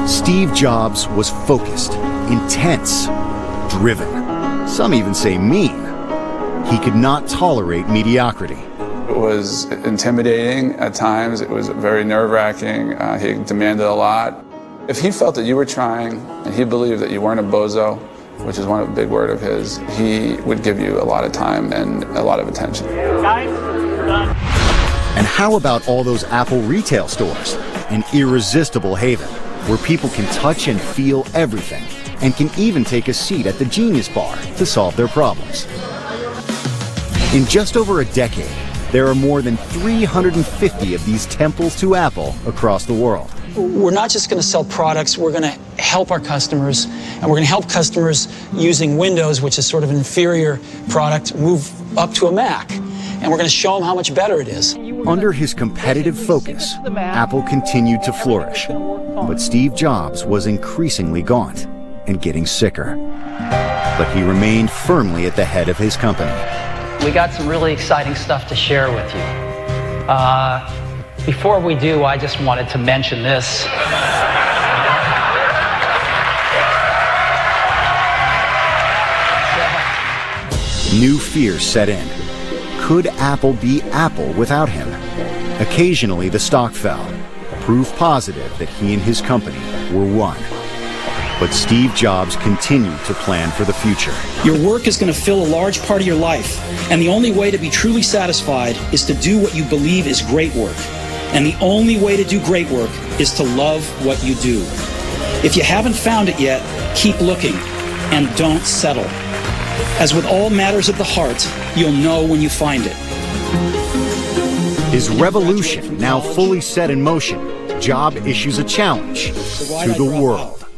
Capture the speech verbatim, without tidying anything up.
Steve Jobs was focused, intense, driven. Some even say mean. He could not tolerate mediocrity. It was intimidating at times. It was very nerve-wracking. Uh, he demanded a lot. If he felt that you were trying and he believed that you weren't a bozo, which is one of a big word of his, he would give you a lot of time and a lot of attention. Guys, we're done. And how about all those Apple retail stores? An irresistible haven where people can touch and feel everything and can even take a seat at the Genius Bar to solve their problems. In just over a decade, there are more than three hundred fifty of these temples to Apple across the world. We're not just going to sell products, we're going to help our customers, and we're going to help customers using Windows, which is sort of an inferior product, move up to a Mac. And we're going to show them how much better it is. Under his competitive focus, Apple continued to flourish. But Steve Jobs was increasingly gaunt and getting sicker. But he remained firmly at the head of his company. We got some really exciting stuff to share with you. Uh, before we do, I just wanted to mention this. New fears set in. Could Apple be Apple without him? Occasionally, the stock fell, proof positive that he and his company were one. But Steve Jobs continued to plan for the future. Your work is going to fill a large part of your life, and the only way to be truly satisfied is to do what you believe is great work. And the only way to do great work is to love what you do. If you haven't found it yet, keep looking, and don't settle. As with all matters of the heart, you'll know when you find it. His revolution now fully set in motion, Jobs issues a challenge to the world.